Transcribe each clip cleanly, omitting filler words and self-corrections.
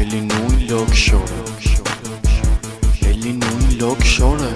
Էլի նույն լոկ շորը, էլի նույն լոկ շորը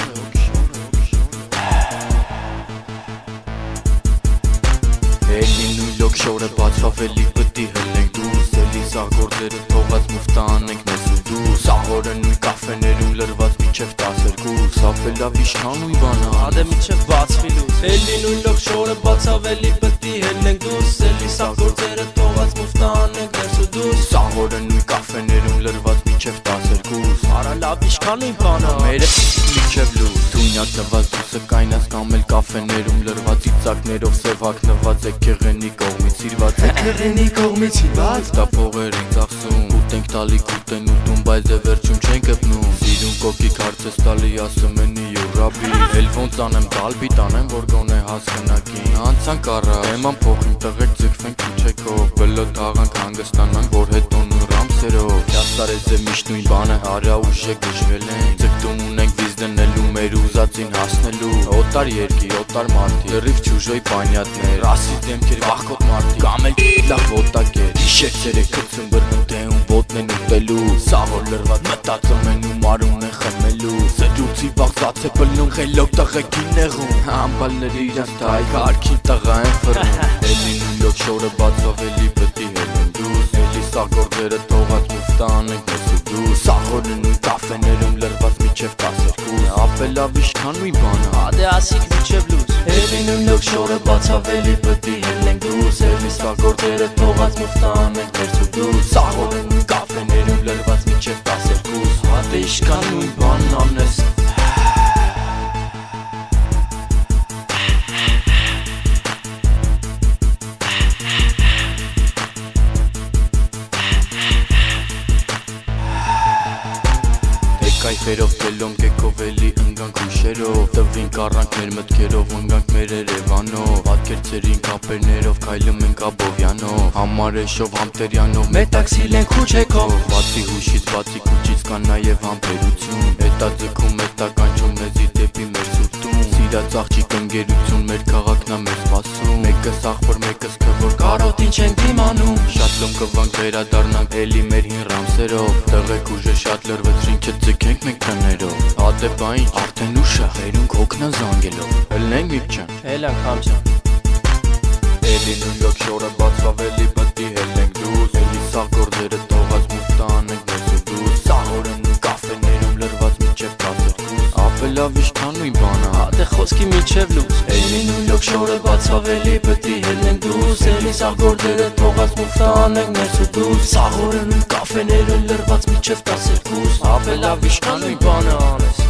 Էլի նույն լոկ շորը բացվավ էլի պտի հլենք դուրս Էլի սաղ գործերը թողած մուվտա անենք մեզ ու դուրս Սաղորը նույն կաֆեներում լրված միչև 12 Սապել լավ իշքան ույն բանա Ադե միչև բացվի լուս Էլի նույն լոկ շորը բացավ էլի պտի հլենք դուրս Էլի սաղ գործերը թողած մուվտա անենք մեզ ու դուրս Սաղորը նույն կաֆեներում լրված միչև 12 Արա լավ իշքան ույն բանա Մերը միչև լուս Թունյակ նված դուսը կայնած կամ էլ կաֆեներում լրված Իծակներով սև հակնված Էքեղենի կողմից իրված Էքեղենի կողմից իրված Տափողեր ենք ծախսում Ուտենք տալիք ուտեն ուտում բայց դե վերջում չեն կպնում Սիրուն կոկիկ հարցես տալի ասում են յուրաբի Էլ ոնց անեմ տալբի տանեմ որ գոնե հասկնակին Անցանք առա Էման փոխին տղեք ձգվենք քուչեկով Բլոտ աղանք հանգստանանք որ հետո նույն ռամսերով Դաստարեց է միշտ նույն բանը Արա ուժե գժվել են Ձգտում ունենք վիզ դնելու մեր ուզածին հասնելու Օտար երկիր, օտար մարդի Լրիվ չուժոյ պանյատներ Ռասիստ դեմքեր վախկոտ մարդի Կամ էլ լավ ոտակ էր Իշեք ցերեկ կծում բրնում դեում ոտն են ուտելու Սաղոր լրված մտածում են ու մարում են խմելու Սջուցի վաղծած է պլնում խելոք տղեկին նեղում Համբալները իրանց թայք արքին տղա են ֆրում Էլի նույն լոկ շորը բացվավ էլի պտի հելեն դուս Էլի սաղ գործերը թողած մուվտա անենք մեզ ու դուս Սաղորը նույն կաֆեներում լրված միչև 12 Ապելավ իշքան ույն բանա Ադե ասիք միչև լուս Էլի նույն լոկ շորը բացավ էլի պտի հելենք դուս Էլի սաղ գործերը թողած մուվտա անենք մեզ ու դուս Սաղորը նույն կաֆեներում լրված միչև 12 Ադե իշքան ույն բանն անես Կայֆերով կելոմ կեքով էլի ընգանք ուշերով Տվինք առանք մեր մտքերով ընգանք մեր երևանով Պատկերցերին կապերներով կայլում ենք աբովյանով Համարեշով համտերյանով Մեր տաքսիլ ենք քուչեկով Բացի հուշից բացի քուչից կան նաև համբերություն Հետա ձգում հետա կանչում մեզի դեպի մեր սուտում Սիրած աղջիկ ընկերություն մեր քաղաքն ա մեր սպասում Մեկս աղբոր մեկս քվոր Կարոտին չենք դիմանում Շատ լոմ կվանք վերադառնանք էլի մեր հին ռամսերով Տղեկ ուժը շատ լրվեցրին չձգենք մենք տներով Ադեպային արդեն ուշ ա վերունք հոգնա զանգելով Ելնենք միպչան Էլանք համջան Էլի նույն լոկ շորը բացվավ էլի պտի հելենք դուս Էլի սաղ գործերը թողած մուվտա անենք մեզ ու դուս Սաղորը նույն կաֆեներում լրված միչև 12 Ապելավ իշքան ույն բանա Ադե խոսքի միչև լուս Էլի նույն լոկ շորը բացվավ էլի պտի հելենք դուս Էլի սաղ գործերը թողած մուվտա անենք մեզ ու դուս Սաղորը նույն կաֆեները լրված միչև 12 Ապելավ իշքան ույն բանը անես